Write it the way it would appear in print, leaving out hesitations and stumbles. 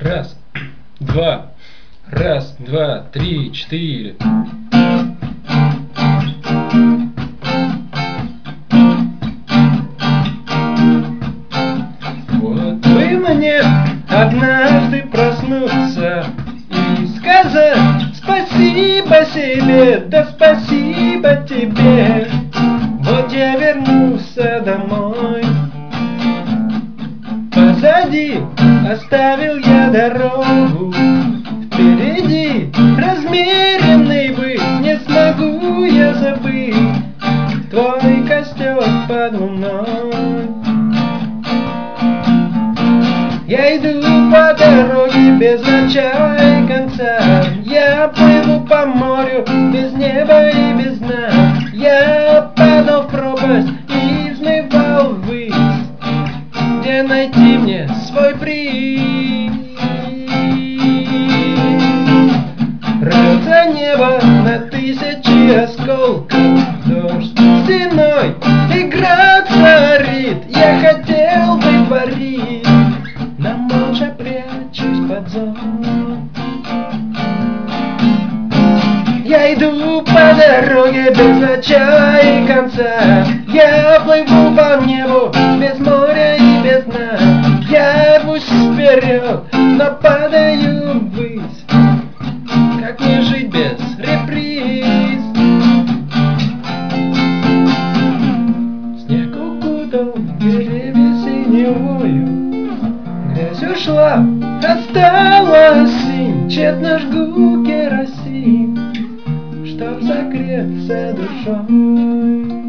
Раз, два, раз, два, три, четыре. Вот бы мне однажды проснуться и сказать спасибо себе, да спасибо тебе. Вот я вернулся домой. Позади оставил я дорогу, впереди размеренный быт. Не смогу я забыть твой костер под луной. Я иду по дороге без начала и конца. Я плыву по морю без неба и без дна. Я падал в пропасть и взмывал ввысь, где найти мне свой приз. Рвется небо на тысячи осколков, дождь стеной игра царит. Я хотел бы парить, но молча прячусь под зонт. Я иду по дороге без начала и конца. Я плыву по небу без моря и без дна. Я рвусь вперед, но падаю ввысь. Как мне жить без реприз? Снег укутал деревья синевою, грязь ушла, осталась синь. Тщетно жгу керосин, чтоб согреться душой.